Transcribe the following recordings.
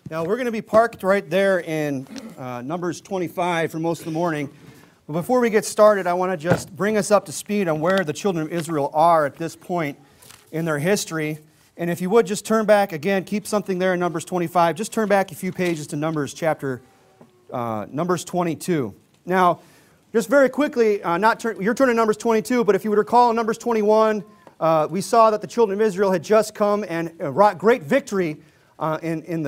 Now, we're going to be parked right there in Numbers 25 for most of the morning. But before we get started, I want to just bring us up to speed on where the children of Israel are at this point in their history. And if you would just turn back, again, keep something there in Numbers 25. Just turn back a few pages to Numbers 22. Now, just very quickly, you're turning to Numbers 22, but if you would recall in Numbers 21, we saw that the children of Israel had just come and wrought great victory on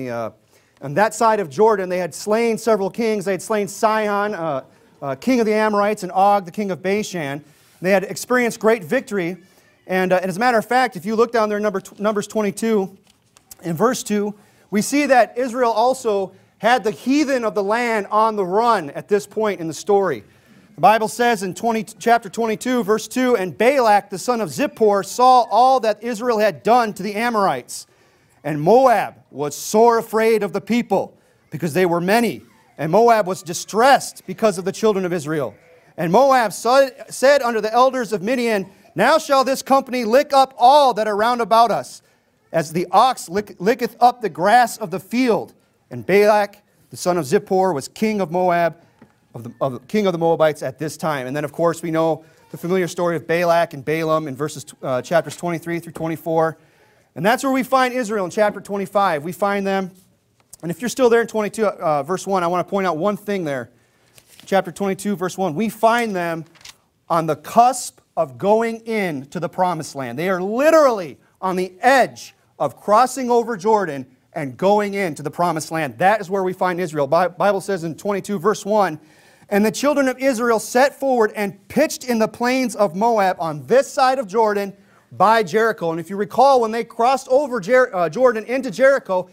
that side of Jordan. They had slain several kings. They had slain Sihon, king of the Amorites, and Og, the king of Bashan. They had experienced great victory. And as a matter of fact, if you look down there in Numbers 22, in verse 2, we see that Israel also had the heathen of the land on the run at this point in the story. The Bible says in chapter 22, verse 2, "And Balak, the son of Zippor, saw all that Israel had done to the Amorites. And Moab was sore afraid of the people, because they were many. And Moab was distressed because of the children of Israel. And Moab said unto the elders of Midian, Now shall this company lick up all that are round about us, as the ox licketh up the grass of the field. And Balak, the son of Zippor, was king of Moab, king of the Moabites at this time." And then, of course, we know the familiar story of Balak and Balaam in chapters 23 through 24. And that's where we find Israel in chapter 25. We find them, and if you're still there in 22, verse 1, I want to point out one thing there. Chapter 22, verse 1, we find them on the cusp of going in to the promised land. They are literally on the edge of crossing over Jordan and going into the promised land. That is where we find Israel. The Bible says in 22, verse 1, "And the children of Israel set forward and pitched in the plains of Moab on this side of Jordan, by Jericho." And if you recall, when they crossed over Jordan into Jericho,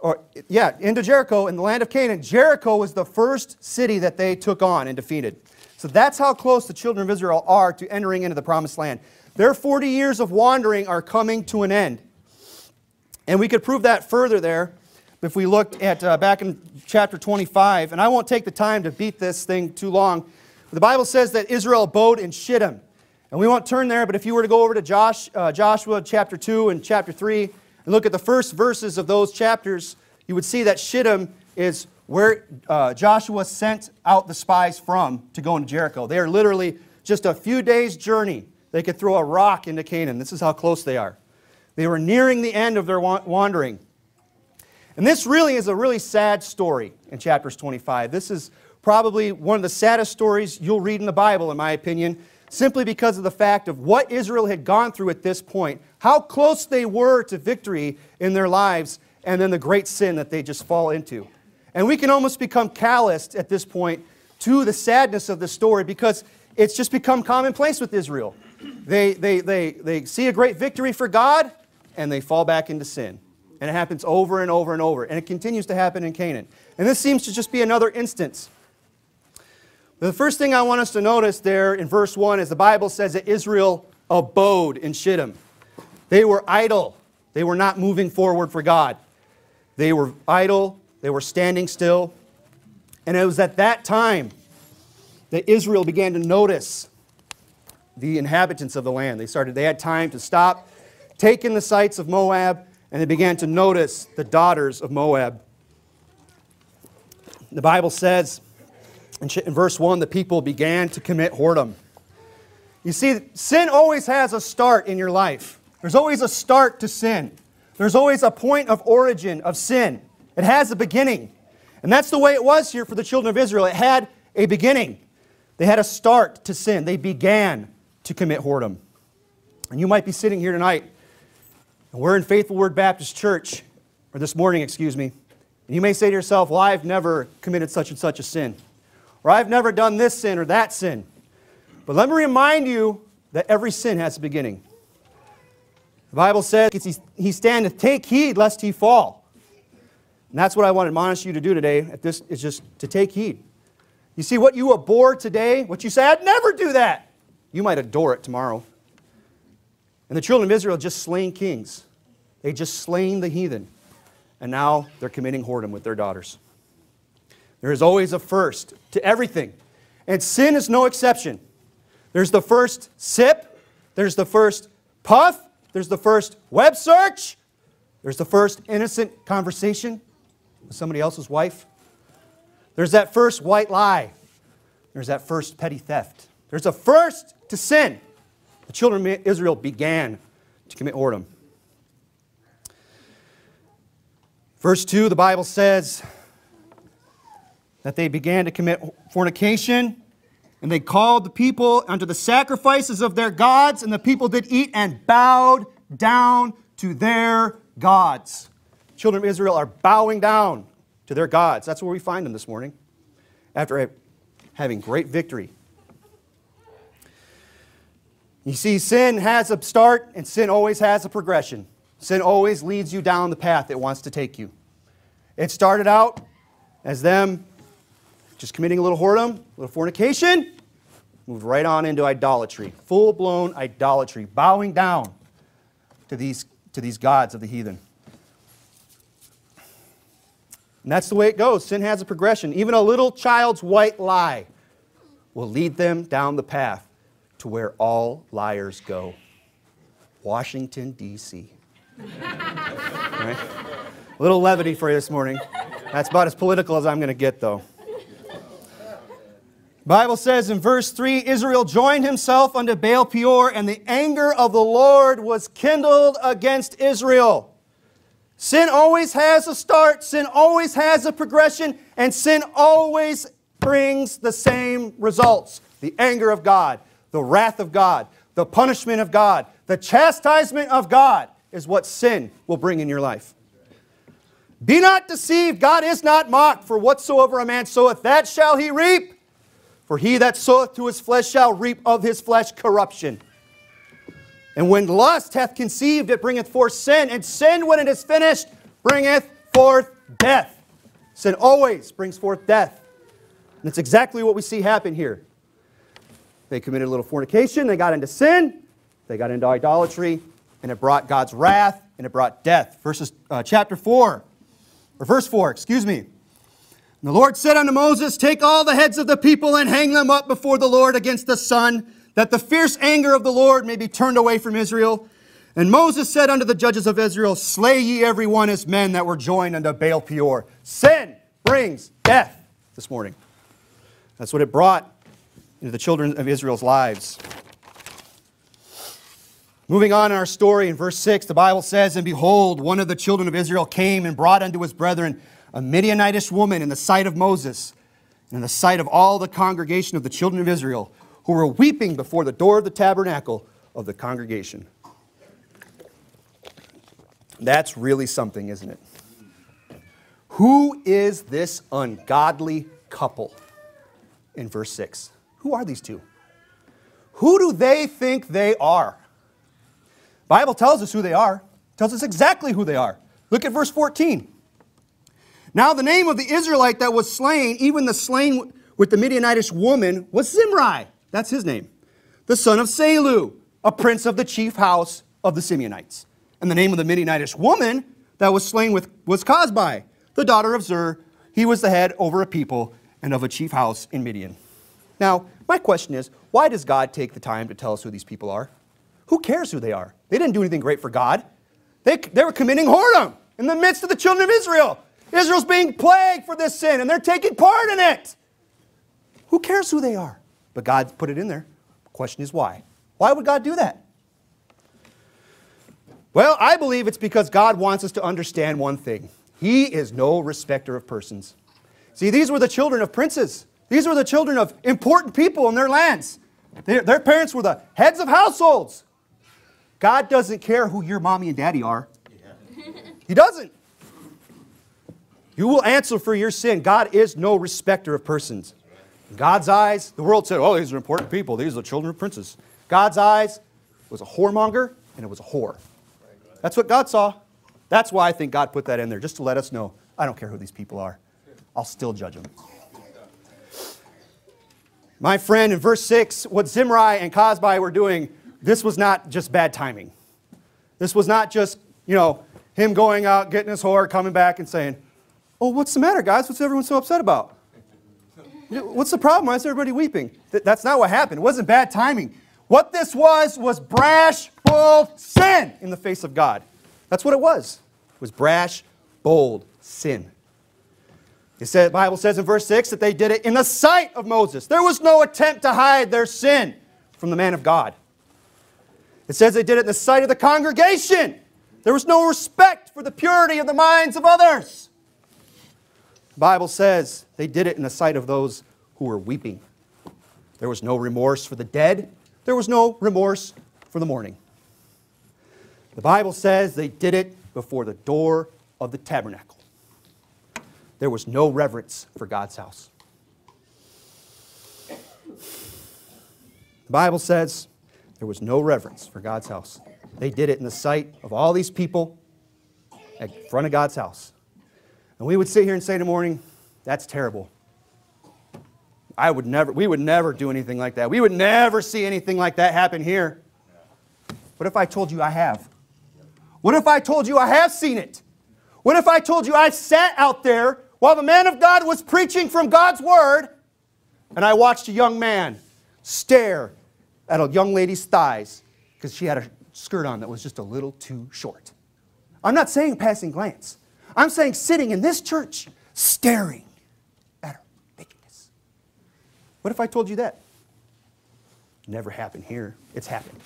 into Jericho in the land of Canaan, Jericho was the first city that they took on and defeated. So that's how close the children of Israel are to entering into the promised land. Their 40 years of wandering are coming to an end. And we could prove that further there if we looked at back in chapter 25. And I won't take the time to beat this thing too long. The Bible says that Israel abode in Shittim. And we won't turn there, but if you were to go over to Joshua chapter 2 and chapter 3 and look at the first verses of those chapters, you would see that Shittim is where Joshua sent out the spies from to go into Jericho. They are literally just a few days' journey. They could throw a rock into Canaan. This is how close they are. They were nearing the end of their wandering. And this really is a really sad story in chapters 25. This is probably one of the saddest stories you'll read in the Bible, in my opinion, simply because of the fact of what Israel had gone through at this point, how close they were to victory in their lives, and then the great sin that they just fall into. And we can almost become calloused at this point to the sadness of the story because it's just become commonplace with Israel. They see a great victory for God, and they fall back into sin. And it happens over and over and over, and it continues to happen in Canaan. And this seems to just be another instance. The first thing I want us to notice there in verse 1 is the Bible says that Israel abode in Shittim. They were idle. They were not moving forward for God. They were idle. They were standing still. And it was at that time that Israel began to notice the inhabitants of the land. They had time to stop, take in the sights of Moab, and they began to notice the daughters of Moab. The Bible says in verse 1, the people began to commit whoredom. You see, sin always has a start in your life. There's always a start to sin. There's always a point of origin of sin. It has a beginning. And that's the way it was here for the children of Israel. It had a beginning. They had a start to sin. They began to commit whoredom. And you might be sitting here tonight, and we're in Faithful Word Baptist Church, or this morning, excuse me, and you may say to yourself, well, I've never committed such and such a sin. Or I've never done this sin or that sin. But let me remind you that every sin has a beginning. The Bible says, he standeth, take heed lest he fall. And that's what I want to admonish you to do today. This is just to take heed. You see, what you abhor today, what you say, I'd never do that, you might adore it tomorrow. And the children of Israel just slain kings. They just slain the heathen. And now they're committing whoredom with their daughters. There is always a first to everything. And sin is no exception. There's the first sip. There's the first puff. There's the first web search. There's the first innocent conversation. with somebody else's wife. There's that first white lie. There's that first petty theft. There's a first to sin. The children of Israel began to commit whoredom. Verse 2, the Bible says that they began to commit fornication, and they called the people unto the sacrifices of their gods, and the people did eat and bowed down to their gods. Children of Israel are bowing down to their gods. That's where we find them this morning, after having great victory. You see, sin has a start, and sin always has a progression. Sin always leads you down the path it wants to take you. It started out as them just committing a little whoredom, a little fornication, moved right on into idolatry, full-blown idolatry, bowing down to these gods of the heathen. And that's the way it goes. Sin has a progression. Even a little child's white lie will lead them down the path to where all liars go. Washington, D.C. Right? A little levity for you this morning. That's about as political as I'm going to get, though. The Bible says in verse 3, Israel joined himself unto Baal Peor, and the anger of the Lord was kindled against Israel. Sin always has a start, sin always has a progression, and sin always brings the same results. The anger of God, the wrath of God, the punishment of God, the chastisement of God is what sin will bring in your life. Be not deceived, God is not mocked, for whatsoever a man soweth, that shall he reap. For he that soweth to his flesh shall reap of his flesh corruption. And when lust hath conceived, it bringeth forth sin, and sin, when it is finished, bringeth forth death. Sin always brings forth death. And that's exactly what we see happen here. They committed a little fornication, they got into sin, they got into idolatry, and it brought God's wrath, and it brought death. Verse 4. And the Lord said unto Moses, take all the heads of the people and hang them up before the Lord against the sun, that the fierce anger of the Lord may be turned away from Israel. And Moses said unto the judges of Israel, slay ye every one his men that were joined unto Baal Peor. Sin brings death this morning. That's what it brought into the children of Israel's lives. Moving on in our story, in verse 6, the Bible says, and behold, one of the children of Israel came and brought unto his brethren a Midianitish woman in the sight of Moses, and in the sight of all the congregation of the children of Israel, who were weeping before the door of the tabernacle of the congregation. That's really something, isn't it? Who is this ungodly couple in verse 6? Who are these two? Who do they think they are? The Bible tells us who they are. It tells us exactly who they are. Look at verse 14. Now the name of the Israelite that was slain, even the slain with the Midianitish woman, was Zimri. That's his name. The son of Salu, a prince of the chief house of the Simeonites. And the name of the Midianitish woman that was slain with was Cosbi, the daughter of Zur. He was the head over a people and of a chief house in Midian. Now, my question is, why does God take the time to tell us who these people are? Who cares who they are? They didn't do anything great for God. They were committing whoredom in the midst of the children of Israel. Israel's being plagued for this sin, and they're taking part in it. Who cares who they are? But God put it in there. The question is why? Why would God do that? Well, I believe it's because God wants us to understand one thing. He is no respecter of persons. See, these were the children of princes. These were the children of important people in their lands. Their parents were the heads of households. God doesn't care who your mommy and daddy are. He doesn't. You will answer for your sin. God is no respecter of persons. In God's eyes, the world said, oh, these are important people. These are the children of princes. God's eyes, it was a whoremonger and it was a whore. That's what God saw. That's why I think God put that in there, just to let us know, I don't care who these people are. I'll still judge them. My friend, in verse 6, what Zimri and Cosbi were doing, this was not just bad timing. This was not just, him going out, getting his whore, coming back and saying, oh, what's the matter, guys? What's everyone so upset about? What's the problem? Why is everybody weeping? That's not what happened. It wasn't bad timing. What this was brash, bold sin in the face of God. That's what it was. It was brash, bold sin. The Bible says in verse 6 that they did it in the sight of Moses. There was no attempt to hide their sin from the man of God. It says they did it in the sight of the congregation. There was no respect for the purity of the minds of others. The Bible says they did it in the sight of those who were weeping. There was no remorse for the dead. There was no remorse for the mourning. The Bible says they did it before the door of the tabernacle. There was no reverence for God's house. The Bible says there was no reverence for God's house. They did it in the sight of all these people in front of God's house. And we would sit here and say in the morning, that's terrible. We would never do anything like that. We would never see anything like that happen here. What if I told you I have? What if I told you I have seen it? What if I told you I sat out there while the man of God was preaching from God's Word, and I watched a young man stare at a young lady's thighs because she had a skirt on that was just a little too short? I'm not saying passing glance. I'm saying sitting in this church, staring at her nakedness. What if I told you that? Never happened here. It's happened.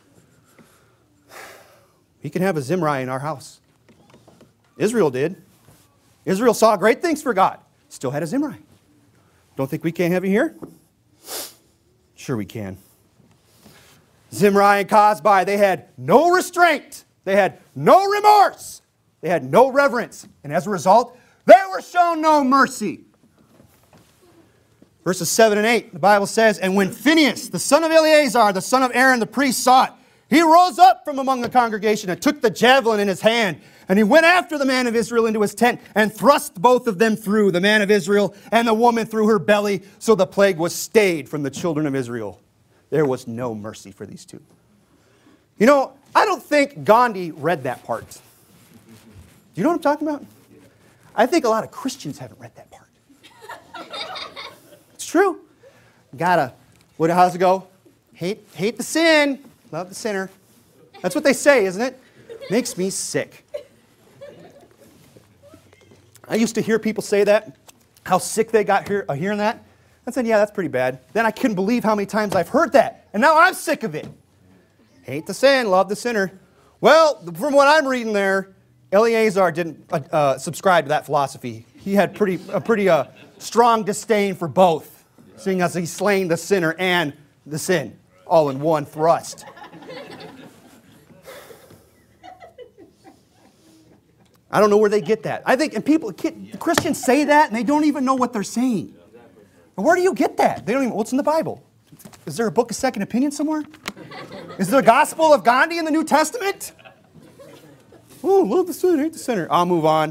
We can have a Zimri in our house. Israel did. Israel saw great things for God. Still had a Zimri. Don't think we can't have it here? Sure we can. Zimri and Cozbi, they had no restraint. They had no remorse. They had no reverence. And as a result, they were shown no mercy. Verses 7 and 8, the Bible says, and when Phinehas, the son of Eleazar, the son of Aaron, the priest, saw it, he rose up from among the congregation and took the javelin in his hand. And he went after the man of Israel into his tent and thrust both of them through, the man of Israel and the woman through her belly. So the plague was stayed from the children of Israel. There was no mercy for these two. You know, I don't think Gandhi read that part. Do you know what I'm talking about? I think a lot of Christians haven't read that part. It's true. How's it go? Hate the sin, love the sinner. That's what they say, isn't it? Makes me sick. I used to hear people say that, how sick they got hearing that. I said, yeah, that's pretty bad. Then I couldn't believe how many times I've heard that. And now I'm sick of it. Hate the sin, love the sinner. Well, from what I'm reading there, Eleazar didn't subscribe to that philosophy. He had a pretty strong disdain for both, seeing as he's slaying the sinner and the sin all in one thrust. I don't know where they get that. I think, and Christians say that and they don't even know what they're saying. And where do you get that? They don't even, what's in the Bible? Is there a book of second opinion somewhere? Is there a gospel of Gandhi in the New Testament? Oh, love the sinner, hate the sinner. I'll move on.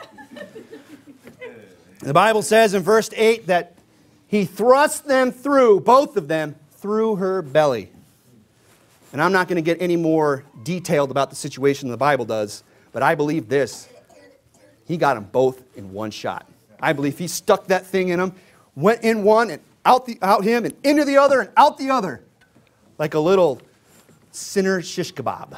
The Bible says in verse 8 that he thrust them through, both of them, through her belly. And I'm not going to get any more detailed about the situation than the Bible does, but I believe this. He got them both in one shot. I believe he stuck that thing in them, went in one and out him and into the other and out the other, like a little sinner shish kebab.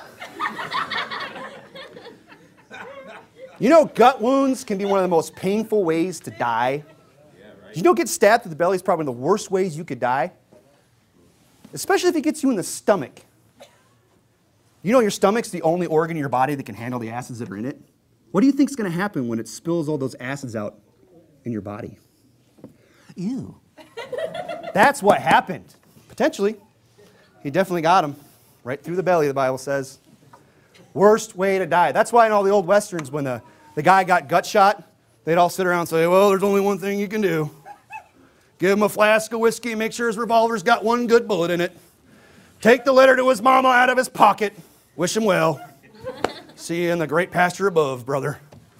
You know, gut wounds can be one of the most painful ways to die. You know, get stabbed through the belly is probably one of the worst ways you could die, especially if it gets you in the stomach. You know your stomach's the only organ in your body that can handle the acids that are in it? What do you think is going to happen when it spills all those acids out in your body? Ew. That's what happened. Potentially. He definitely got him. Right through the belly, the Bible says. Worst way to die. That's why in all the old westerns, when the guy got gut shot, they'd all sit around and say, well, there's only one thing you can do. Give him a flask of whiskey, make sure his revolver's got one good bullet in it. Take the letter to his mama out of his pocket. Wish him well. See you in the great pasture above, brother.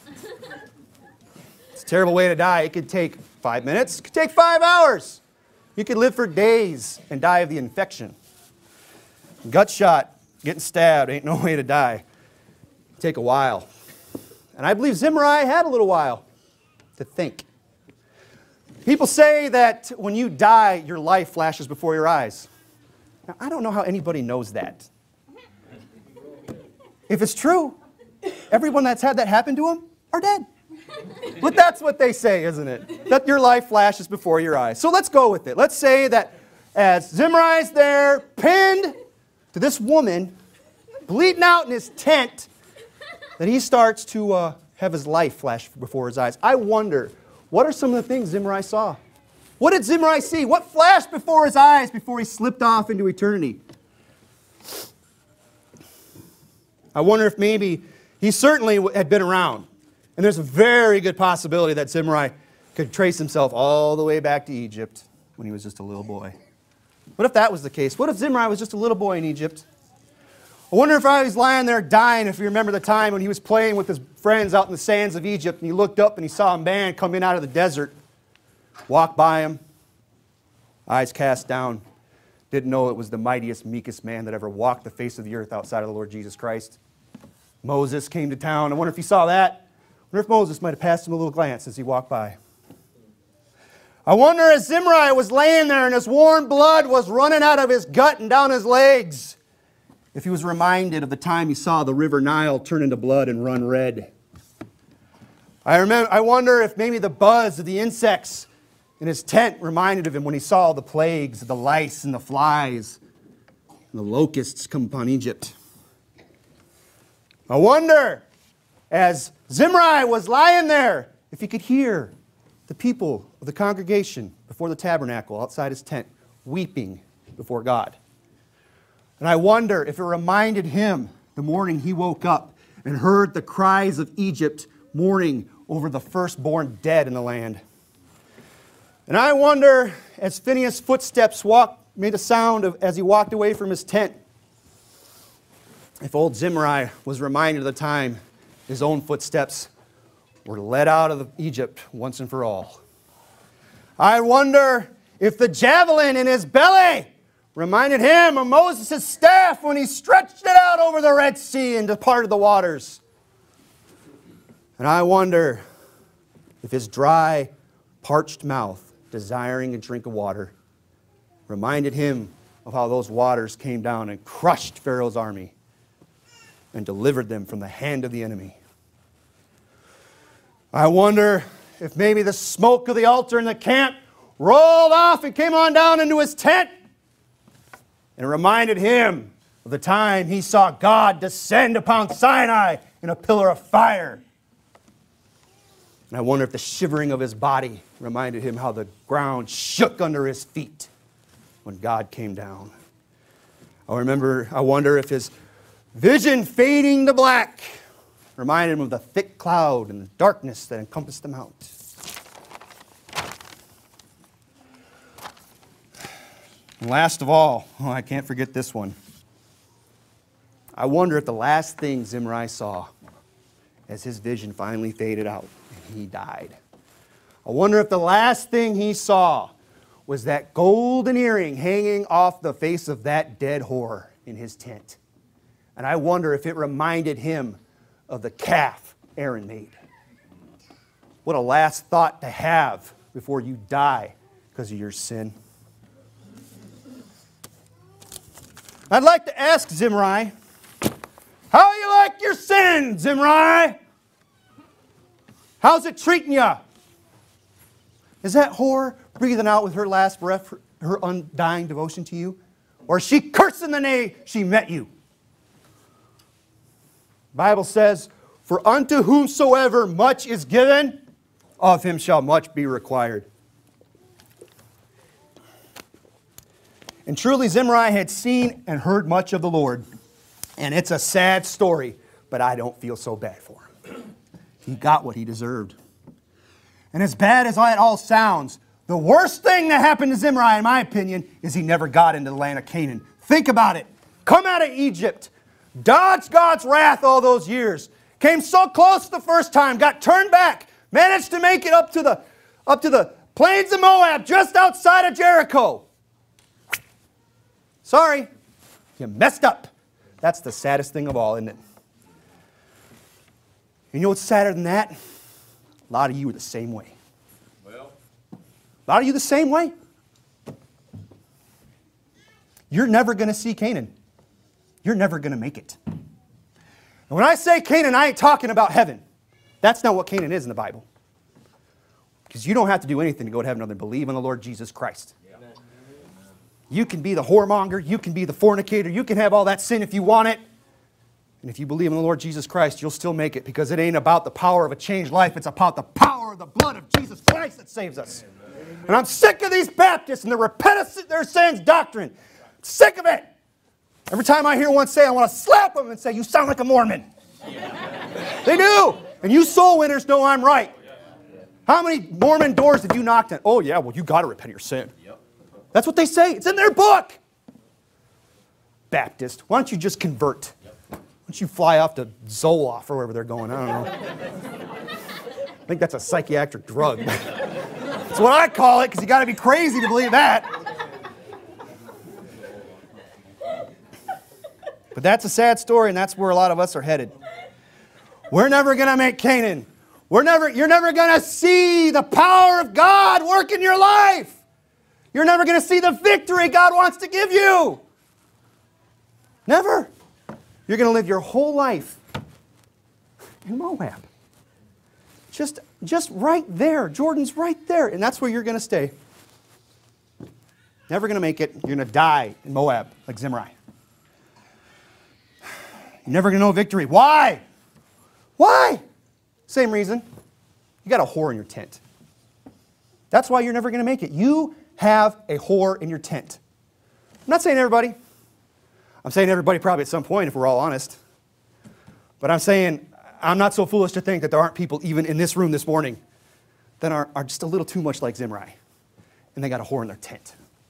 It's a terrible way to die. It could take 5 minutes. It could take 5 hours. You could live for days and die of the infection. Gut shot, getting stabbed, ain't no way to die. It'd take a while. And I believe Zimri had a little while to think. People say that when you die, your life flashes before your eyes. Now, I don't know how anybody knows that. If it's true, everyone that's had that happen to them are dead. But that's what they say, isn't it? That your life flashes before your eyes. So let's go with it. Let's say that as Zimri's there, pinned to this woman, bleeding out in his tent, that he starts to have his life flash before his eyes. I wonder, what are some of the things Zimri saw? What did Zimri see? What flashed before his eyes before he slipped off into eternity? I wonder if maybe he certainly had been around. And there's a very good possibility that Zimri could trace himself all the way back to Egypt when he was just a little boy. What if that was the case? What if Zimri was just a little boy in Egypt? I wonder if I was lying there dying, if you remember the time when he was playing with his friends out in the sands of Egypt, and he looked up and he saw a man come in out of the desert, walk by him, eyes cast down, didn't know it was the mightiest, meekest man that ever walked the face of the earth outside of the Lord Jesus Christ. Moses came to town. I wonder if he saw that. I wonder if Moses might have passed him a little glance as he walked by. I wonder as Zimri was laying there and his warm blood was running out of his gut and down his legs, if he was reminded of the time he saw the river Nile turn into blood and run red. I wonder if maybe the buzz of the insects in his tent reminded of him when he saw the plagues of the lice and the flies and the locusts come upon Egypt. I wonder, as Zimri was lying there, if he could hear the people of the congregation before the tabernacle outside his tent weeping before God. And I wonder if it reminded him the morning he woke up and heard the cries of Egypt mourning over the firstborn dead in the land. And I wonder, as Phinehas' footsteps made a sound as he walked away from his tent, if old Zimri was reminded of the time his own footsteps were led out of Egypt once and for all. I wonder if the javelin in his belly reminded him of Moses' staff when he stretched it out over the Red Sea and departed the waters. And I wonder if his dry, parched mouth, desiring a drink of water, reminded him of how those waters came down and crushed Pharaoh's army and delivered them from the hand of the enemy. I wonder if maybe the smoke of the altar in the camp rolled off and came on down into his tent and reminded him of the time he saw God descend upon Sinai in a pillar of fire. And I wonder if the shivering of his body reminded him how the ground shook under his feet when God came down. I wonder if his vision fading to black reminded him of the thick cloud and the darkness that encompassed the mount. And last of all, I can't forget this one. I wonder if the last thing Zimri saw as his vision finally faded out and he died. I wonder if the last thing he saw was that golden earring hanging off the face of that dead whore in his tent. And I wonder if it reminded him of the calf Aaron made. What a last thought to have before you die because of your sin. I'd like to ask Zimri, how you like your sin, Zimri? How's it treating you? Is that whore breathing out with her last breath her undying devotion to you? Or is she cursing the day she met you? The Bible says, for unto whomsoever much is given, of him shall much be required. And truly Zimri had seen and heard much of the Lord. And it's a sad story, but I don't feel so bad for him. He got what he deserved. And as bad as that all sounds, the worst thing that happened to Zimri, in my opinion, is he never got into the land of Canaan. Think about it. Come out of Egypt. Dodged God's wrath all those years. Came so close the first time. Got turned back. Managed to make it up to the plains of Moab, just outside of Jericho. Sorry. You messed up. That's the saddest thing of all, isn't it? You know what's sadder than that? A lot of you are the same way. Well, a lot of you the same way. You're never going to see Canaan. You're never going to make it. And when I say Canaan, I ain't talking about heaven. That's not what Canaan is in the Bible. Because you don't have to do anything to go to heaven other than believe in the Lord Jesus Christ. You can be the whoremonger, you can be the fornicator, you can have all that sin if you want it. And if you believe in the Lord Jesus Christ, you'll still make it, because it ain't about the power of a changed life, it's about the power of the blood of Jesus Christ that saves us. And I'm sick of these Baptists and the repentance their sins doctrine. I'm sick of it. Every time I hear one say it, I want to slap them and say, you sound like a Mormon. They do. And you soul winners know I'm right. How many Mormon doors have you knocked on? Oh yeah, well you got to repent of your sin. That's what they say. It's in their book. Baptist, why don't you just convert? Why don't you fly off to Zoloft or wherever they're going? I don't know. I think that's a psychiatric drug. That's what I call it, because you got to be crazy to believe that. But that's a sad story, and that's where a lot of us are headed. We're never going to make Canaan. You're never going to see the power of God work in your life. You're never going to see the victory God wants to give you. Never. You're going to live your whole life in Moab. Just right there. Jordan's right there. And that's where you're going to stay. Never going to make it. You're going to die in Moab like Zimri. You're never going to know victory. Why? Why? Same reason. You got a whore in your tent. That's why you're never going to make it. You have a whore in your tent. I'm not saying everybody. I'm saying everybody probably at some point if we're all honest. But I'm saying I'm not so foolish to think that there aren't people even in this room this morning that are just a little too much like Zimri. And they got a whore in their tent.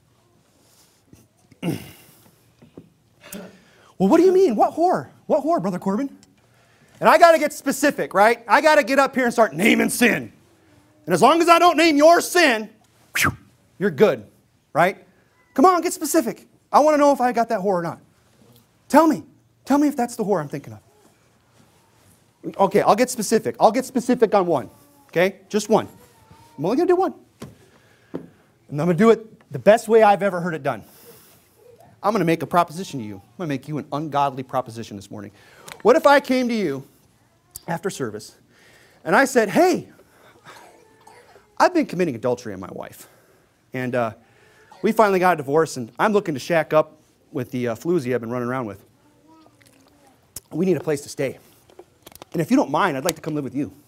Well, what do you mean? What whore? What whore, Brother Corbin? And I got to get specific, right? I got to get up here and start naming sin. And as long as I don't name your sin, whew, you're good, right? Come on, get specific. I want to know if I got that whore or not. Tell me. Tell me if that's the whore I'm thinking of. Okay, I'll get specific. I'll get specific on one. Okay? Just one. I'm only going to do one. And I'm going to do it the best way I've ever heard it done. I'm going to make a proposition to you. I'm going to make you an ungodly proposition this morning. What if I came to you after service and I said, hey, I've been committing adultery on my wife. And we finally got a divorce, and I'm looking to shack up with the floozy I've been running around with. We need a place to stay. And if you don't mind, I'd like to come live with you.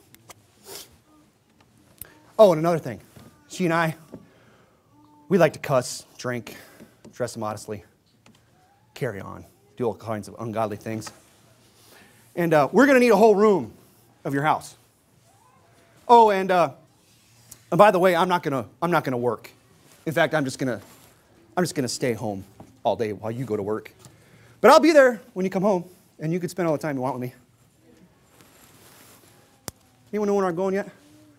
Oh, and another thing. She and I, we like to cuss, drink, dress immodestly, carry on, do all kinds of ungodly things. And we're going to need a whole room of your house. Oh, and by the way, I'm not going to work. In fact, I'm just going to stay home all day while you go to work. But I'll be there when you come home, and you can spend all the time you want with me. Anyone know where I'm going yet?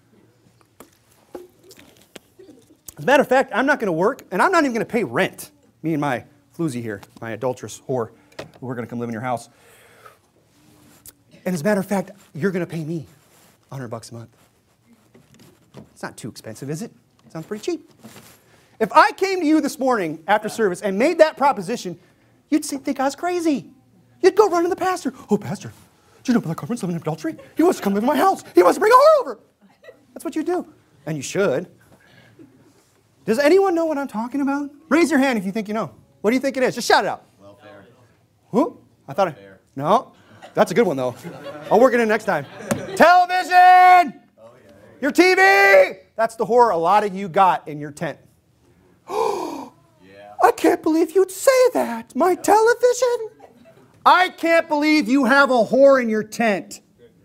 As a matter of fact, I'm not going to work, and I'm not even going to pay rent. Me and my floozy here, my adulterous whore, we're going to come live in your house. And as a matter of fact, you're going to pay me $100 a month. It's not too expensive, is it? Sounds pretty cheap. If I came to you this morning after service and made that proposition, you'd think I was crazy. You'd go run to the pastor. Oh, pastor, do you know Brother Corbin's living in adultery? He wants to come live in my house. He wants to bring a whore over. That's what you do. And you should. Does anyone know what I'm talking about? Raise your hand if you think you know. What do you think it is? Just shout it out. Welfare. Who? I thought it. No. That's a good one, though. I'll work it in next time. Television! Oh, yeah. Your TV! That's the whore a lot of you got in your tent. Yeah. I can't believe you'd say that. My television? I can't believe you have a whore in your tent.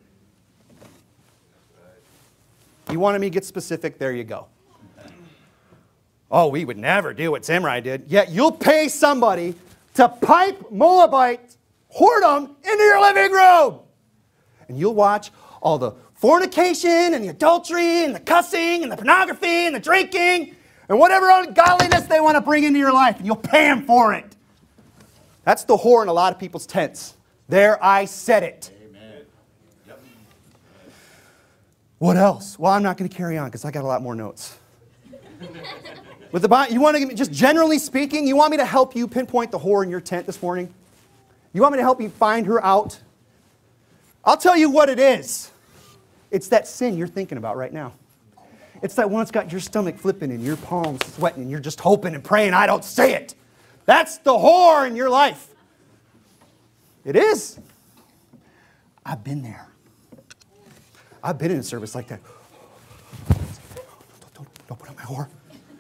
You wanted me to get specific? There you go. Oh, we would never do what Zimri did. Yet you'll pay somebody to pipe Moabite whoredom into your living room. And you'll watch all the fornication and the adultery and the cussing and the pornography and the drinking and whatever ungodliness they want to bring into your life. And you'll pay them for it. That's the whore in a lot of people's tents. There, I said it. Amen. Yep. What else? Well, I'm not going to carry on because I got a lot more notes. With the, you want to, just generally speaking, you want me to help you pinpoint the whore in your tent this morning? You want me to help you find her out? I'll tell you what it is. It's that sin you're thinking about right now. It's that one that's got your stomach flipping and your palms sweating and you're just hoping and praying I don't say it. That's the whore in your life. It is. I've been there. I've been in a service like that. Don't put on my whore.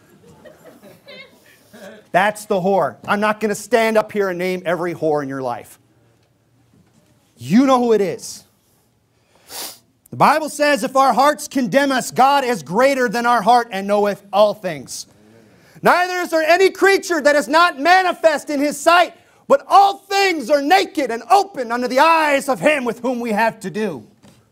That's the whore. I'm not going to stand up here and name every whore in your life. You know who it is. The Bible says, if our hearts condemn us, God is greater than our heart and knoweth all things. Neither is there any creature that is not manifest in His sight, but all things are naked and open under the eyes of Him with whom we have to do.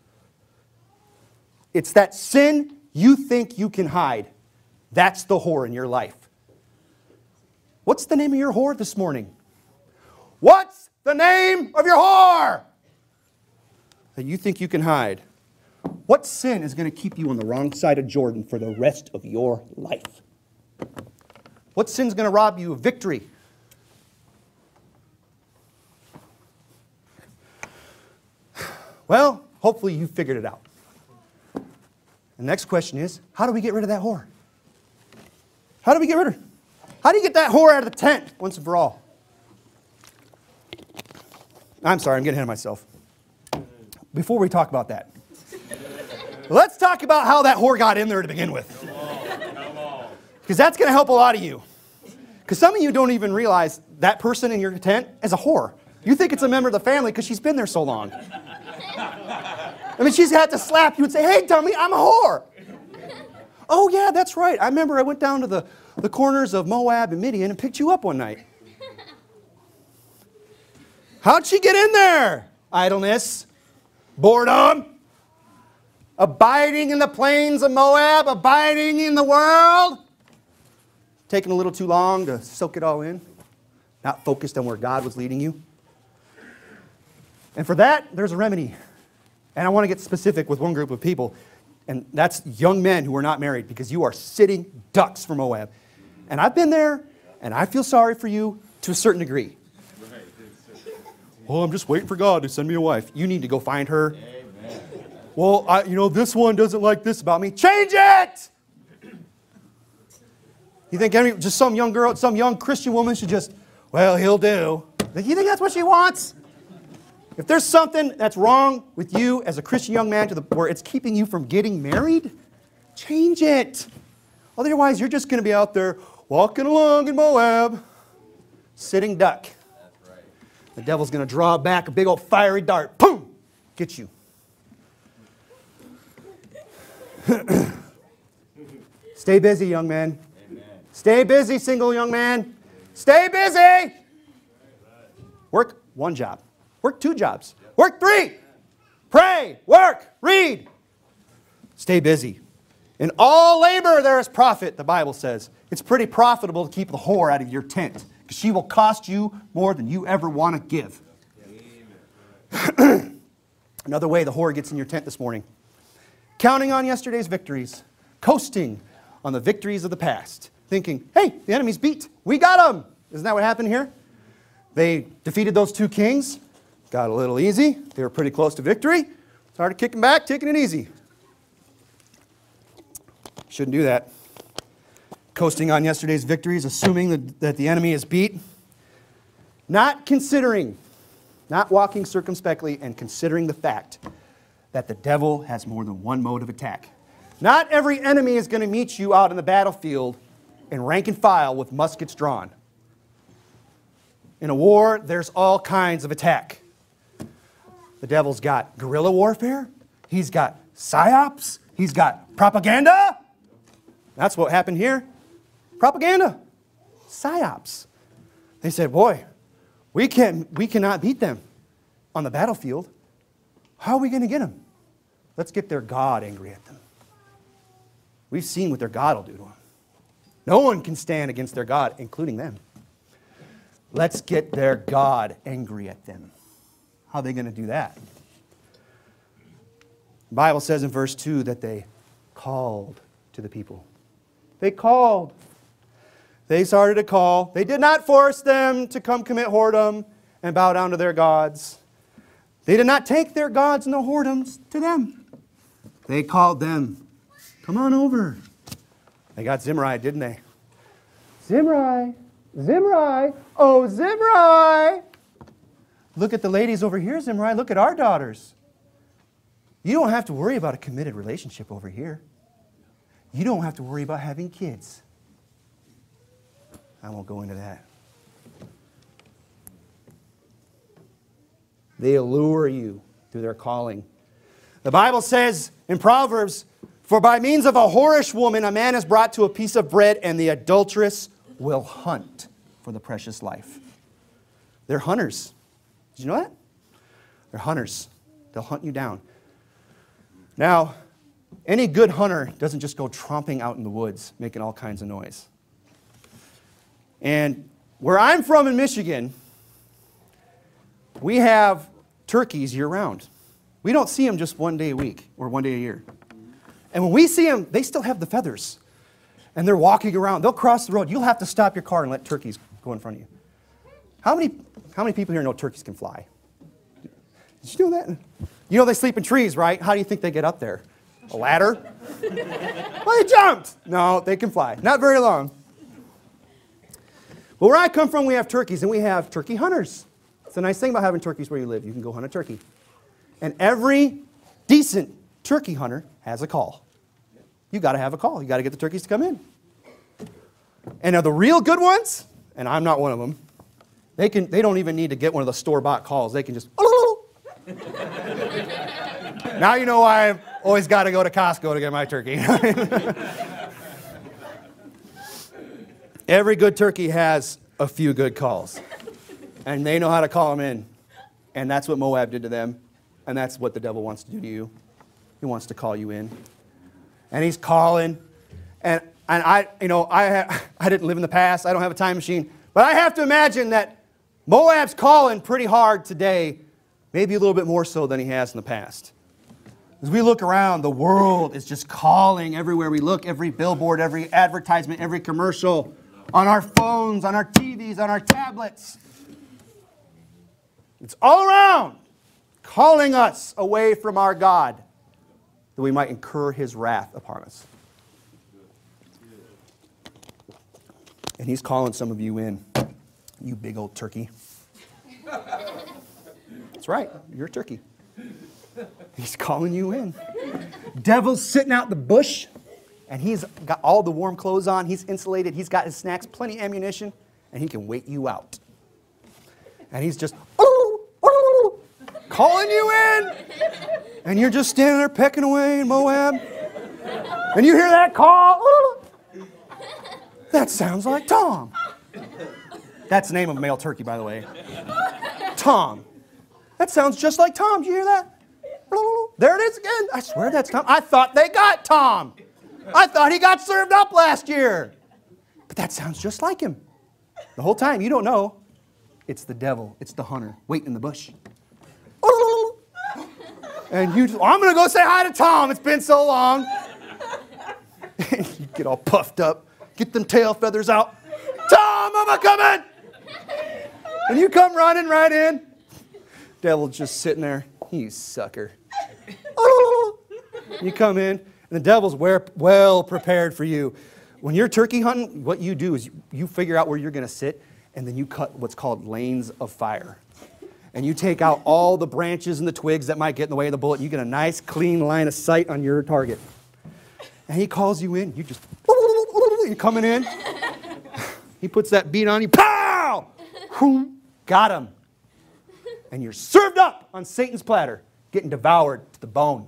It's that sin you think you can hide. That's the whore in your life. What's the name of your whore this morning? What's the name of your whore that you think you can hide? What sin is going to keep you on the wrong side of Jordan for the rest of your life? What sin is going to rob you of victory? Well, hopefully you figured it out. The next question is, how do we get rid of that whore? How do we get rid of her? How do you get that whore out of the tent once and for all? I'm sorry, I'm getting ahead of myself. Before we talk about that, let's talk about how that whore got in there to begin with. Because that's going to help a lot of you. Because some of you don't even realize that person in your tent is a whore. You think it's a member of the family because she's been there so long. I mean, she's had to slap you and say, hey, dummy, I'm a whore. Oh, yeah, that's right. I remember I went down to the corners of Moab and Midian and picked you up one night. How'd she get in there? Idleness. Boredom. Abiding in the plains of Moab. Abiding in the world. Taking a little too long to soak it all in. Not focused on where God was leading you. And for that, there's a remedy. And I want to get specific with one group of people. And that's young men who are not married, because you are sitting ducks for Moab. And I've been there, and I feel sorry for you to a certain degree. Well, I'm just waiting for God to send me a wife. You need to go find her. Amen. Well, this one doesn't like this about me. Change it! You think just some young girl, some young Christian woman should just, well, he'll do. You think that's what she wants? If there's something that's wrong with you as a Christian young man where it's keeping you from getting married, change it. Otherwise, you're just going to be out there walking along in Moab, sitting duck. That's right. The devil's going to draw back a big old fiery dart. Boom! Get you. Stay busy, young man. Amen. Stay busy, single young man. Stay busy. Work one job. Work 2 jobs. Work 3. Pray, work, read. Stay busy. In all labor there is profit, the Bible says. It's pretty profitable to keep the whore out of your tent, because she will cost you more than you ever want to give. Another way the whore gets in your tent this morning. Counting on yesterday's victories. Coasting on the victories of the past. Thinking, hey, the enemy's beat. We got them. Isn't that what happened here? They defeated those 2 kings. Got a little easy. They were pretty close to victory. Started kicking back, taking it easy. Shouldn't do that. Coasting on yesterday's victories, assuming that the enemy is beat. Not considering, not walking circumspectly and considering the fact that the devil has more than one mode of attack. Not every enemy is going to meet you out in the battlefield in rank and file with muskets drawn. In a war, there's all kinds of attack. The devil's got guerrilla warfare. He's got psyops. He's got propaganda. That's what happened here. Propaganda. Psyops. They said, boy, we cannot beat them on the battlefield. How are we going to get them? Let's get their God angry at them. We've seen what their God will do to them. No one can stand against their God, including them. Let's get their God angry at them. How are they going to do that? The Bible says in verse 2 that they called to the people. They called. They started to call. They did not force them to come commit whoredom and bow down to their gods. They did not take their gods and the whoredoms to them. They called them, come on over. They got Zimri, didn't they? Zimri, Zimri, oh Zimri. Look at the ladies over here, Zimri. Look at our daughters. You don't have to worry about a committed relationship over here. You don't have to worry about having kids. I won't go into that. They allure you through their calling. The Bible says in Proverbs, for by means of a whorish woman, a man is brought to a piece of bread, and the adulteress will hunt for the precious life. They're hunters. Did you know that? They're hunters. They'll hunt you down. Now, any good hunter doesn't just go tromping out in the woods, making all kinds of noise. And where I'm from in Michigan, we have turkeys year-round. We don't see them just one day a week or one day a year. And when we see them, they still have the feathers. And they're walking around. They'll cross the road. You'll have to stop your car and let turkeys go in front of you. How many people here know turkeys can fly? Did you know that? You know they sleep in trees, right? How do you think they get up there? A ladder? Well, they jumped. No, they can fly. Not very long. But where I come from, we have turkeys, and we have turkey hunters. It's a nice thing about having turkeys where you live. You can go hunt a turkey. And every decent turkey hunter has a call. You got to have a call. You got to get the turkeys to come in. And now the real good ones, and I'm not one of them, they don't even need to get one of the store-bought calls. They can just, now you know why I've always got to go to Costco to get my turkey. Every good turkey has a few good calls. And they know how to call them in. And that's what Moab did to them. And that's what the devil wants to do to you. He wants to call you in. And he's calling. And I didn't live in the past. I don't have a time machine. But I have to imagine that Moab's calling pretty hard today, maybe a little bit more so than he has in the past. As we look around, the world is just calling everywhere we look, every billboard, every advertisement, every commercial, on our phones, on our TVs, on our tablets. It's all around, calling us away from our God, that we might incur His wrath upon us. And He's calling some of you in, you big old turkey. That's right, you're a turkey. He's calling you in. Devil's sitting out in the bush, and he's got all the warm clothes on. He's insulated. He's got his snacks, plenty of ammunition, and he can wait you out. And he's just calling you in. And you're just standing there pecking away in Moab. And you hear that call. That sounds like Tom. That's the name of a male turkey, by the way. Tom. That sounds just like Tom. Did you hear that? There it is again. I swear that's Tom. I thought they got Tom. I thought he got served up last year. But that sounds just like him. The whole time, you don't know. It's the devil. It's the hunter waiting in the bush. And you just, I'm going to go say hi to Tom. It's been so long. And you get all puffed up. Get them tail feathers out. Tom, I'm coming. And you come running right in. Devil's just sitting there. You sucker. You come in, and the devil's well prepared for you. When you're turkey hunting, what you do is you figure out where you're going to sit, and then you cut what's called lanes of fire. And you take out all the branches and the twigs that might get in the way of the bullet, and you get a nice, clean line of sight on your target. And he calls you in. You just, you're coming in. He puts that bead on you. Pow! Got him. And you're served up on Satan's platter, getting devoured to the bone.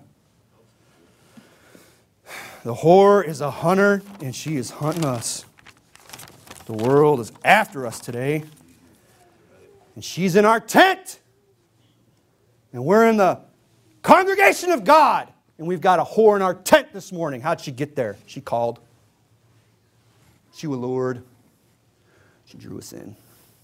The whore is a hunter, and she is hunting us. The world is after us today. And she's in our tent. And we're in the congregation of God. And we've got a whore in our tent this morning. How'd she get there? She called. She allured. She drew us in.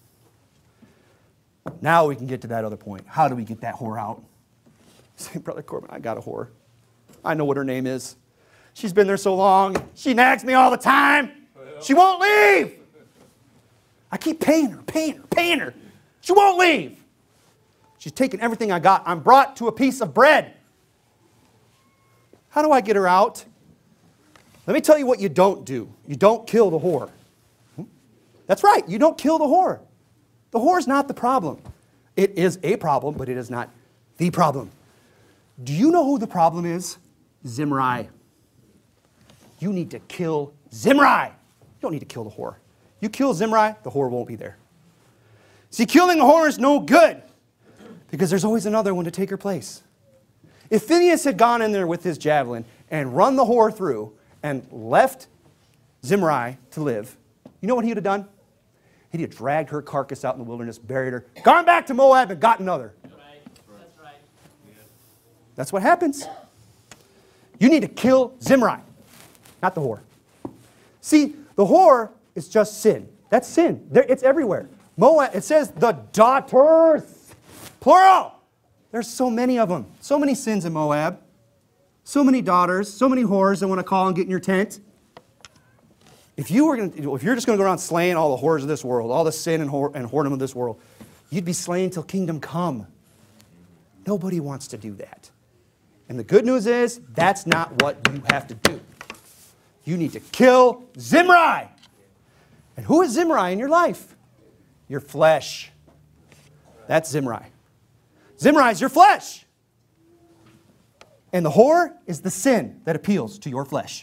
Now we can get to that other point. How do we get that whore out? Say, Brother Corbin, I got a whore. I know what her name is. She's been there so long. She nags me all the time. She won't leave. I keep paying her. She won't leave. She's taken everything I got. I'm brought to a piece of bread. How do I get her out? Let me tell you what you don't do. You don't kill the whore. That's right, you don't kill the whore. The whore is not the problem. It is a problem, but it is not the problem. Do you know who the problem is? Zimri. You need to kill Zimri. You don't need to kill the whore. You kill Zimri, the whore won't be there. See, killing a whore is no good because there's always another one to take her place. If Phinehas had gone in there with his javelin and run the whore through and left Zimri to live, you know what he would have done? He'd have dragged her carcass out in the wilderness, buried her, gone back to Moab and got another. That's right. That's what happens. You need to kill Zimri, not the whore. See, the whore is just sin. That's sin. It's everywhere. Moab, it says the daughters, plural. There's so many of them. So many sins in Moab. So many daughters, so many whores that want to call and get in your tent. If you're just going to go around slaying all the whores of this world, all the sin and whoredom of this world, you'd be slain till kingdom come. Nobody wants to do that. And the good news is, that's not what you have to do. You need to kill Zimri. And who is Zimri in your life? Your flesh. That's Zimri. Zimri is your flesh. And the whore is the sin that appeals to your flesh.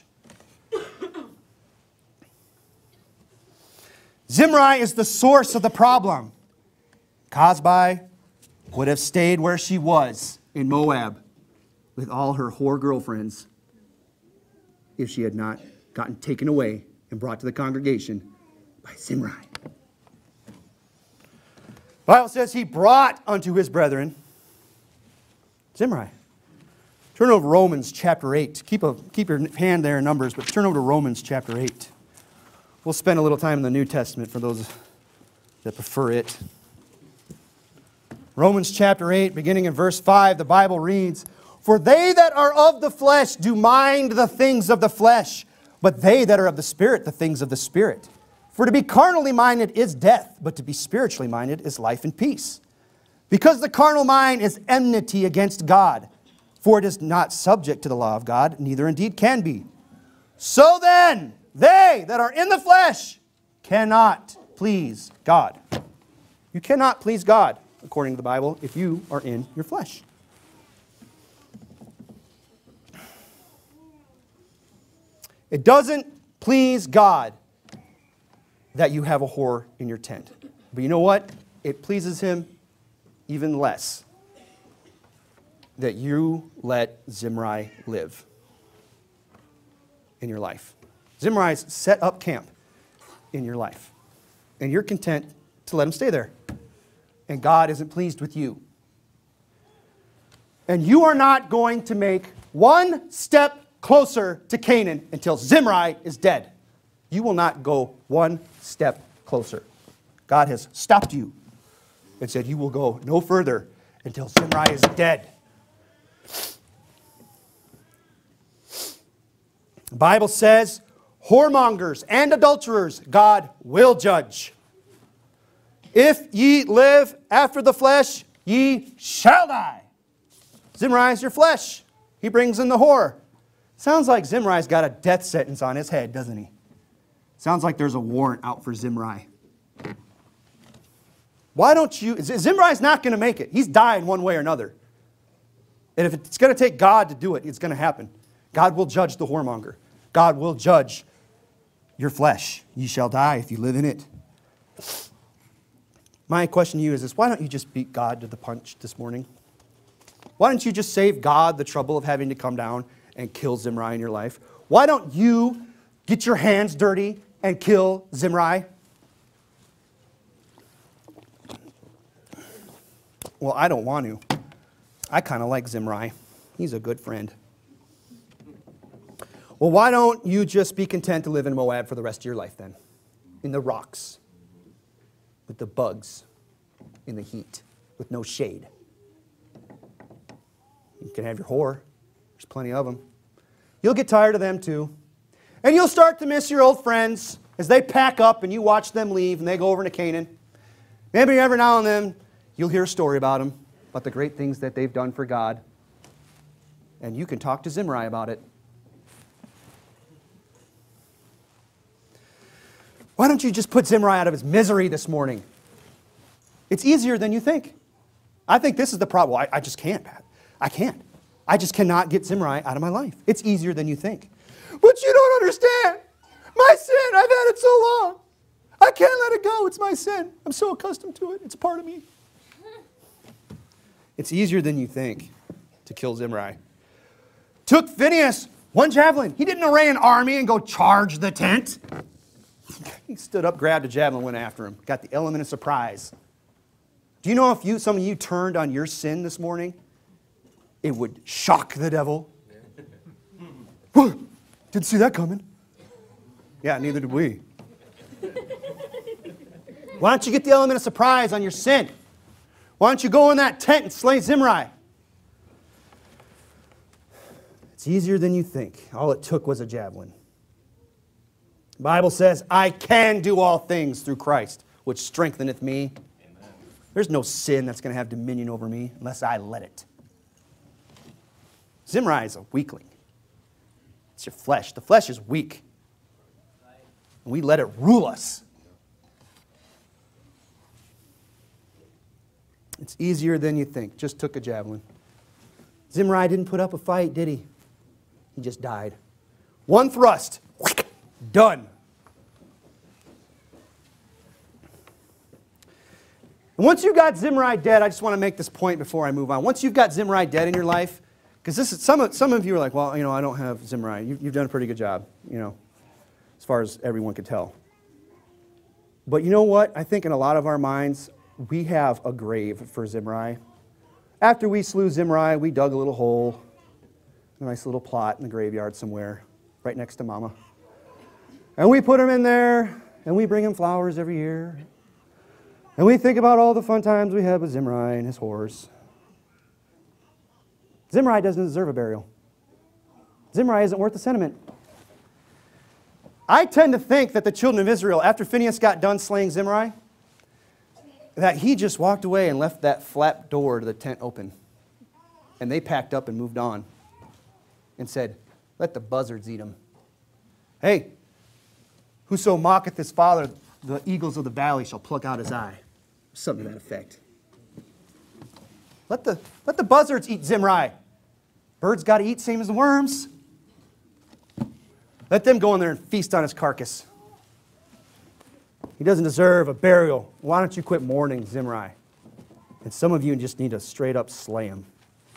Zimri is the source of the problem. Cozbi would have stayed where she was in Moab with all her whore girlfriends if she had not gotten taken away and brought to the congregation by Zimri. The Bible says he brought unto his brethren Zimri. Turn over to Romans chapter 8. Keep your hand there in Numbers, but turn over to Romans chapter 8. We'll spend a little time in the New Testament for those that prefer it. Romans chapter 8, beginning in verse 5, the Bible reads, "For they that are of the flesh do mind the things of the flesh, but they that are of the Spirit, the things of the Spirit. For to be carnally minded is death, but to be spiritually minded is life and peace. Because the carnal mind is enmity against God, for it is not subject to the law of God, neither indeed can be. So then, they that are in the flesh cannot please God." You cannot please God, according to the Bible, if you are in your flesh. It doesn't please God that you have a whore in your tent. But you know what? It pleases Him even less that you let Zimri live in your life. Zimri's set up camp in your life. And you're content to let him stay there. And God isn't pleased with you. And you are not going to make one step closer to Canaan until Zimri is dead. You will not go one step closer. God has stopped you and said you will go no further until Zimri is dead. The Bible says, whoremongers and adulterers God will judge. If ye live after the flesh, ye shall die. Zimri is your flesh. He brings in the whore. Sounds like Zimri's got a death sentence on his head, doesn't he? Sounds like there's a warrant out for Zimri. Why don't you... Zimri's not going to make it. He's dying one way or another. And if it's going to take God to do it, it's going to happen. God will judge the whoremonger. God will judge your flesh. Ye shall die if you live in it. My question to you is this: why don't you just beat God to the punch this morning? Why don't you just save God the trouble of having to come down and kill Zimri in your life? Why don't you get your hands dirty and kill Zimri? Well, I don't want to. I kind of like Zimri. He's a good friend. Well, why don't you just be content to live in Moab for the rest of your life then? In the rocks, with the bugs, in the heat, with no shade. You can have your whore. There's plenty of them. You'll get tired of them too. And you'll start to miss your old friends as they pack up and you watch them leave and they go over to Canaan. Maybe every now and then you'll hear a story about them, about the great things that they've done for God. and you can talk to Zimri about it. Why don't you just put Zimri out of his misery this morning? It's easier than you think. I think this is the problem. Well, I just can't, Pat. I can't. I just cannot get Zimri out of my life. It's easier than you think. But you don't understand. My sin, I've had it so long. I can't let it go. It's my sin. I'm so accustomed to it. It's a part of me. It's easier than you think to kill Zimri. Took Phinehas one javelin. He didn't array an army and go charge the tent. He stood up, grabbed a javelin, went after him. Got the element of surprise. Do you know if some of you turned on your sin this morning, it would shock the devil? Didn't see that coming. Yeah, neither did we. Why don't you get the element of surprise on your sin? Why don't you go in that tent and slay Zimri? It's easier than you think. All it took was a javelin. The Bible says, I can do all things through Christ, which strengtheneth me. Amen. There's no sin that's going to have dominion over me unless I let it. Zimri is a weakling. It's your flesh. The flesh is weak. And we let it rule us. It's easier than you think. Just took a javelin. Zimri didn't put up a fight, did he? He just died. One thrust. Done. And once you've got Zimri dead, I just want to make this point before I move on. Once you've got Zimri dead in your life, because this is some of you are like, well, I don't have Zimri. You've done a pretty good job, as far as everyone could tell. But you know what? I think in a lot of our minds, we have a grave for Zimri. After we slew Zimri, we dug a little hole, a nice little plot in the graveyard somewhere, right next to Mama. And we put him in there, and we bring him flowers every year. And we think about all the fun times we had with Zimri and his horse. Zimri doesn't deserve a burial. Zimri isn't worth the sentiment. I tend to think that the children of Israel, after Phinehas got done slaying Zimri, that he just walked away and left that flap door to the tent open. And they packed up and moved on and said, let the buzzards eat him. Hey, whoso mocketh his father, the eagles of the valley shall pluck out his eye. Something to that effect. Let the buzzards eat Zimri. Birds got to eat same as the worms. Let them go in there and feast on his carcass. He doesn't deserve a burial. Why don't you quit mourning Zimri? And some of you just need to straight up slay him.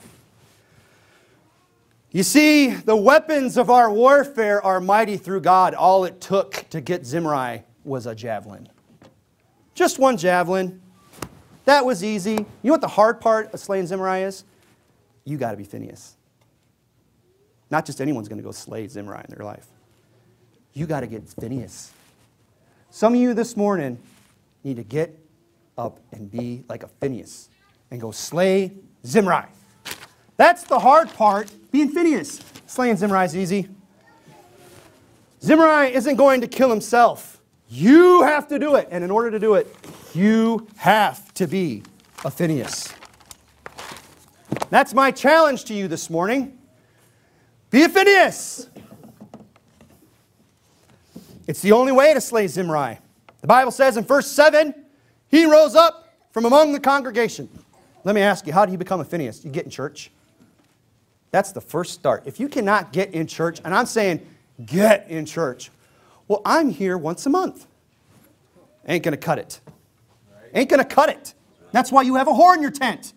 You see, the weapons of our warfare are mighty through God. All it took to get Zimri was a javelin. Just one javelin. That was easy. You know what the hard part of slaying Zimri is? You got to be Phinehas. Not just anyone's going to go slay Zimri in their life. You got to get Phinehas. Some of you this morning need to get up and be like a Phinehas and go slay Zimri. That's the hard part, being Phinehas. Slaying Zimri is easy. Zimri isn't going to kill himself. You have to do it. And in order to do it, you have to be a Phinehas. That's my challenge to you this morning. Be a Phinehas. It's the only way to slay Zimri. The Bible says in verse 7, he rose up from among the congregation. Let me ask you, how do you become a Phinehas? You get in church. That's the first start. If you cannot get in church, and I'm saying get in church, well, I'm here once a month. Ain't going to cut it. Ain't going to cut it. That's why you have a whore in your tent.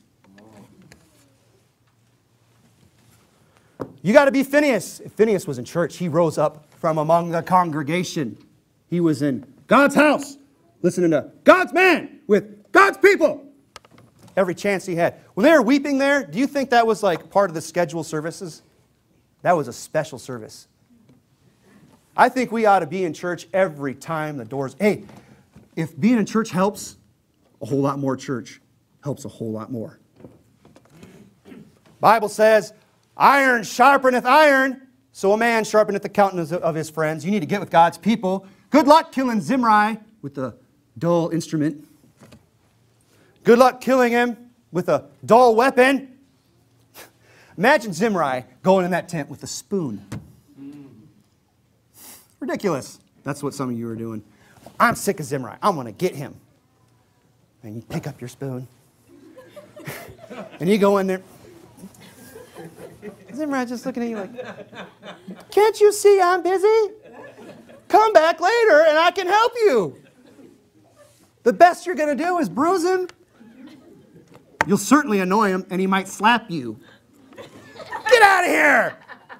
You got to be Phinehas. If Phinehas was in church, he rose up from among the congregation. He was in God's house, listening to God's man with God's people. Every chance he had. When they were weeping there, do you think that was like part of the scheduled services? That was a special service. I think we ought to be in church every time the doors... Hey, if being in church helps, a whole lot more church helps a whole lot more. Bible says, iron sharpeneth iron, so a man sharpeneth the countenance of his friends. You need to get with God's people. Good luck killing Zimri with a dull instrument. Good luck killing him with a dull weapon. Imagine Zimri going in that tent with a spoon. Ridiculous. That's what some of you are doing. I'm sick of Zimri. I'm going to get him. And you pick up your spoon. And you go in there. Zimri's just looking at you like, can't you see I'm busy? Come back later and I can help you. The best you're going to do is bruise him. You'll certainly annoy him and he might slap you. Get out of here!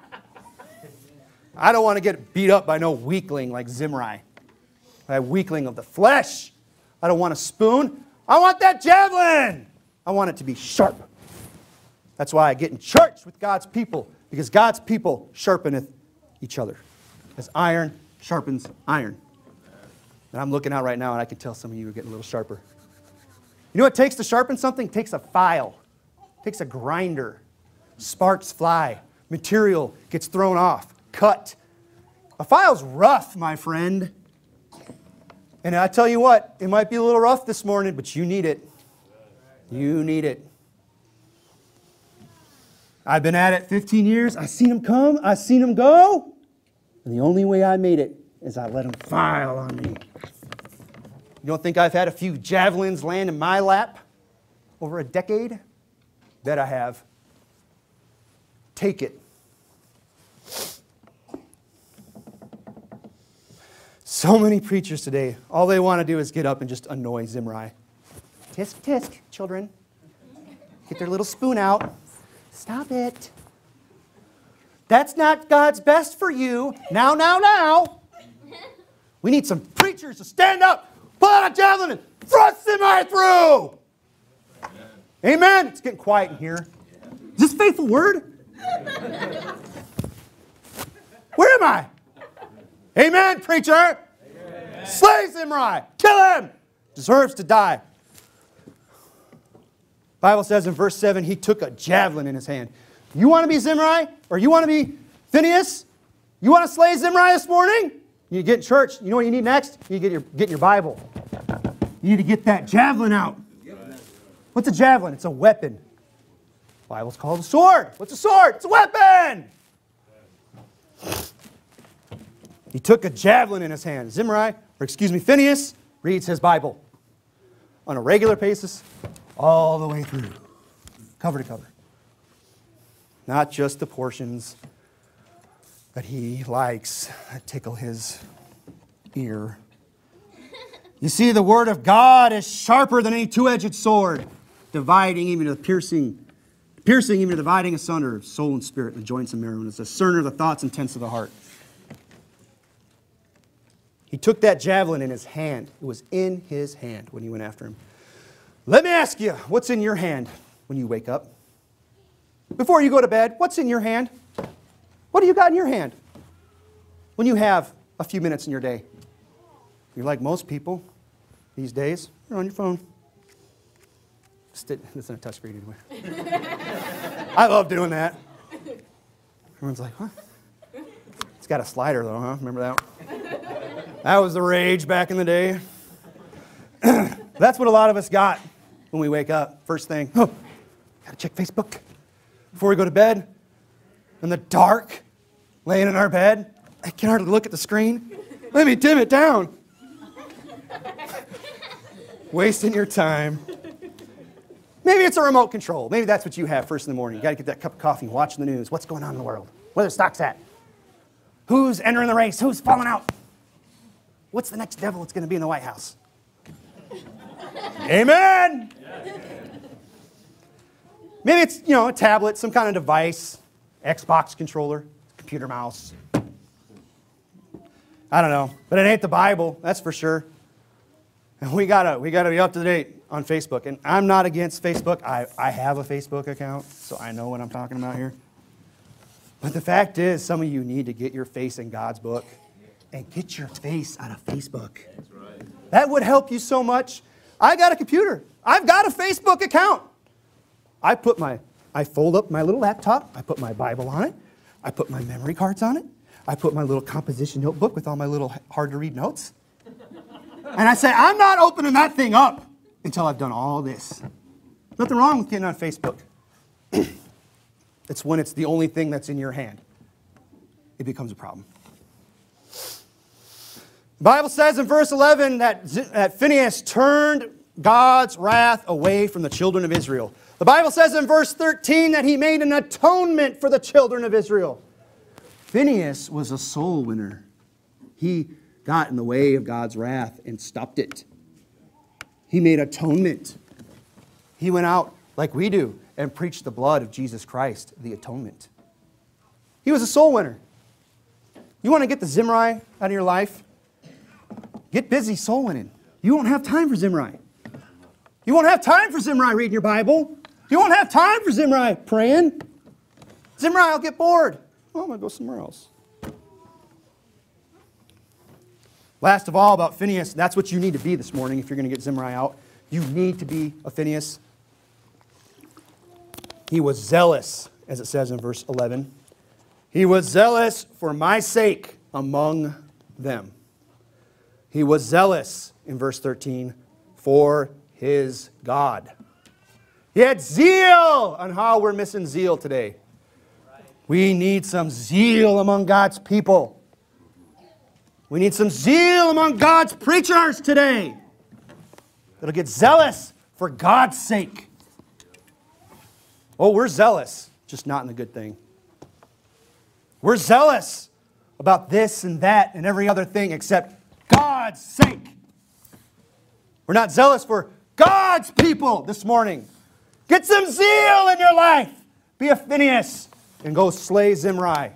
I don't want to get beat up by no weakling like Zimri. A weakling of the flesh. I don't want a spoon. I want that javelin. I want it to be sharp. That's why I get in church with God's people, because God's people sharpeneth each other. As iron sharpens iron. And I'm looking out right now and I can tell some of you are getting a little sharper. You know what it takes to sharpen something? It takes a file. It takes a grinder. Sparks fly. Material gets thrown off. Cut. A file's rough, my friend. And I tell you what, it might be a little rough this morning, but you need it. You need it. I've been at it 15 years. I've seen them come. I've seen them go. And the only way I made it is I let them file on me. You don't think I've had a few javelins land in my lap over a decade? Bet I have. Take it. So many preachers today, all they want to do is get up and just annoy Zimri. Tisk, tisk, children. Get their little spoon out. Stop it. That's not God's best for you. Now, now, now. We need some preachers to stand up, pull out a javelin, and thrust Zimri through. Amen. It's getting quiet in here. Is this faithful word? Where am I? Amen, preacher. Amen. Slay Zimri. Kill him. Deserves to die. Bible says in verse 7, he took a javelin in his hand. You want to be Zimri? Or you want to be Phinehas? You want to slay Zimri this morning? You get in church. You know what you need next? You get your Bible. You need to get that javelin out. What's a javelin? It's a weapon. The Bible's called a sword. What's a sword? It's a weapon. He took a javelin in his hand. Phinehas reads his Bible on a regular basis, all the way through, cover to cover. Not just the portions that he likes that tickle his ear. You see, the Word of God is sharper than any two-edged sword, dividing even to the piercing even to dividing asunder soul and spirit, the joints and marrow, and is a discerner of the thoughts and intents of the heart. He took that javelin in his hand. It was in his hand when he went after him. Let me ask you, what's in your hand when you wake up? Before you go to bed, what's in your hand? What do you got in your hand when you have a few minutes in your day? You're like most people these days. You're on your phone. This isn't a touchscreen anyway. I love doing that. Everyone's like, huh? It's got a slider though, huh? Remember that? That was the rage back in the day. That's what a lot of us got when we wake up. First thing, gotta check Facebook before we go to bed. In the dark, laying in our bed, I can hardly look at the screen. Let me dim it down. Wasting your time. Maybe it's a remote control. Maybe that's what you have first in the morning. You got to get that cup of coffee and watch the news. What's going on in the world? Where the stock's at? Who's entering the race? Who's falling out? What's the next devil that's going to be in the White House? Amen. Maybe it's, a tablet, some kind of device, Xbox controller, computer mouse. I don't know, but it ain't the Bible, that's for sure. And we gotta be up to date on Facebook. And I'm not against Facebook. I have a Facebook account, so I know what I'm talking about here. But the fact is, some of you need to get your face in God's book and get your face out of Facebook. That's right. That would help you so much. I got a computer. I've got a Facebook account. I fold up my little laptop. I put my Bible on it. I put my memory cards on it. I put my little composition notebook with all my little hard-to-read notes. And I say, I'm not opening that thing up until I've done all this. Nothing wrong with getting on Facebook. It's It's when it's the only thing that's in your hand. It becomes a problem. The Bible says in verse 11 that Phinehas turned God's wrath away from the children of Israel. The Bible says in verse 13 that he made an atonement for the children of Israel. Phinehas was a soul winner. He got in the way of God's wrath and stopped it. He made atonement. He went out like we do and preached the blood of Jesus Christ, the atonement. He was a soul winner. You want to get the Zimri out of your life? Get busy soul winning. You won't have time for Zimri. You won't have time for Zimri reading your Bible. You won't have time for Zimri praying. Zimri will get bored. Oh, I'm going to go somewhere else. Last of all, about Phinehas, that's what you need to be this morning if you're going to get Zimri out. You need to be a Phinehas. He was zealous, as it says in verse 11. He was zealous for my sake among them. He was zealous, in verse 13, for his God. He had zeal on how we're missing zeal today. We need some zeal among God's people. We need some zeal among God's preachers today. That'll get zealous for God's sake. Oh, we're zealous, just not in the good thing. We're zealous about this and that and every other thing except God's sake. We're not zealous for God's people this morning. Get some zeal in your life. Be a Phinehas and go slay Zimri.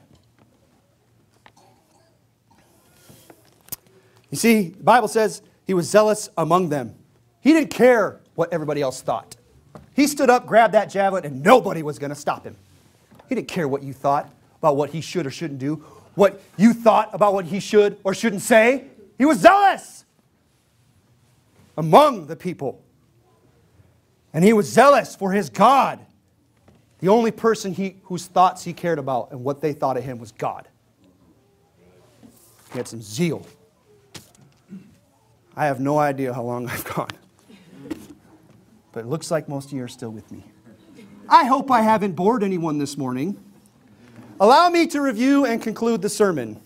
You see, the Bible says he was zealous among them. He didn't care what everybody else thought. He stood up, grabbed that javelin, and nobody was going to stop him. He didn't care what you thought about what he should or shouldn't do, what you thought about what he should or shouldn't say. He was zealous among the people. And he was zealous for his God. The only person whose thoughts he cared about and what they thought of him was God. He had some zeal. I have no idea how long I've gone. But it looks like most of you are still with me. I hope I haven't bored anyone this morning. Allow me to review and conclude the sermon.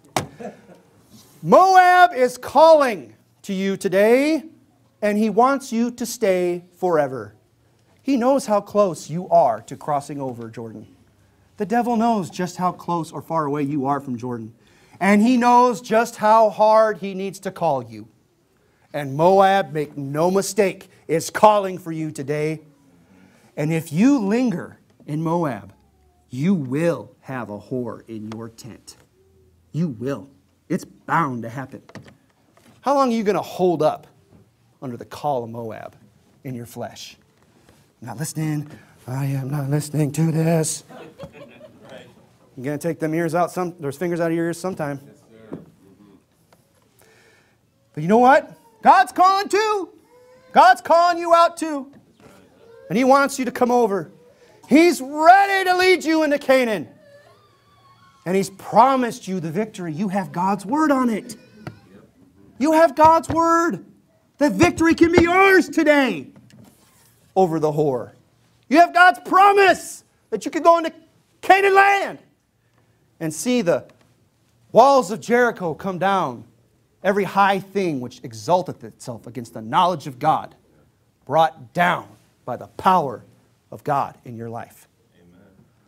Moab is calling to you today, and he wants you to stay forever. He knows how close you are to crossing over Jordan. The devil knows just how close or far away you are from Jordan. And he knows just how hard he needs to call you. And Moab, make no mistake, is calling for you today. And if you linger in Moab, you will have a whore in your tent. You will. It's bound to happen. How long are you going to hold up under the call of Moab in your flesh? I'm not listening. I am not listening to this. You're going to take them ears out, those fingers out of your ears sometime. But you know what? God's calling too. God's calling you out too. And he wants you to come over. He's ready to lead you into Canaan. And he's promised you the victory. You have God's word on it. You have God's word. The victory can be yours today over the whore. You have God's promise that you can go into Canaan land and see the walls of Jericho come down. Every high thing which exalteth itself against the knowledge of God, brought down by the power of God in your life. Amen.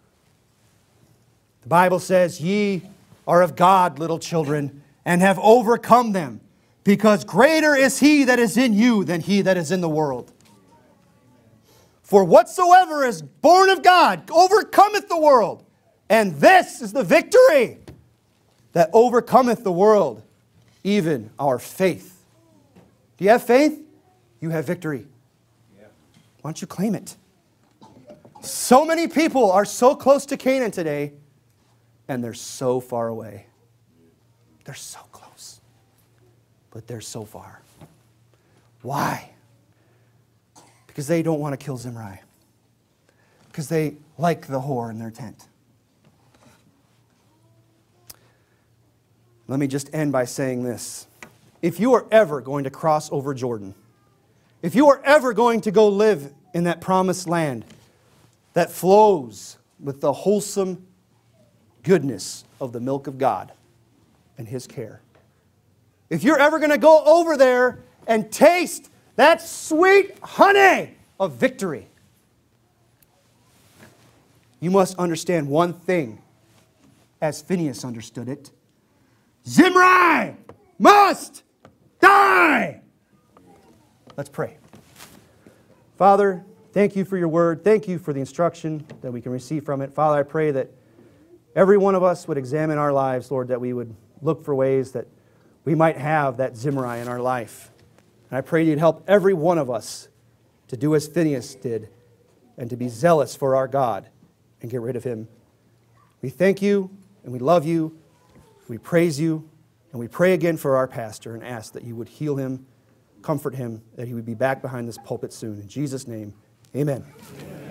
The Bible says, ye are of God, little children, and have overcome them, because greater is he that is in you than he that is in the world. For whatsoever is born of God overcometh the world, and this is the victory that overcometh the world, even our faith. Do you have faith? You have victory. Yeah. Why don't you claim it? So many people are so close to Canaan today, and they're so far away. They're so close, but they're so far. Why? Because they don't want to kill Zimri. Because they like the whore in their tent. Let me just end by saying this. If you are ever going to cross over Jordan, if you are ever going to go live in that promised land that flows with the wholesome goodness of the milk of God and His care. If you're ever going to go over there and taste that sweet honey of victory, you must understand one thing, as Phineas understood it. Zimri must die! Let's pray. Father, thank you for your word. Thank you for the instruction that we can receive from it. Father, I pray that every one of us would examine our lives, Lord, that we would look for ways that we might have that Zimri in our life. And I pray you'd help every one of us to do as Phineas did and to be zealous for our God and get rid of him. We thank you and we love you. We praise you and we pray again for our pastor and ask that you would heal him, comfort him, that he would be back behind this pulpit soon. In Jesus' name, amen.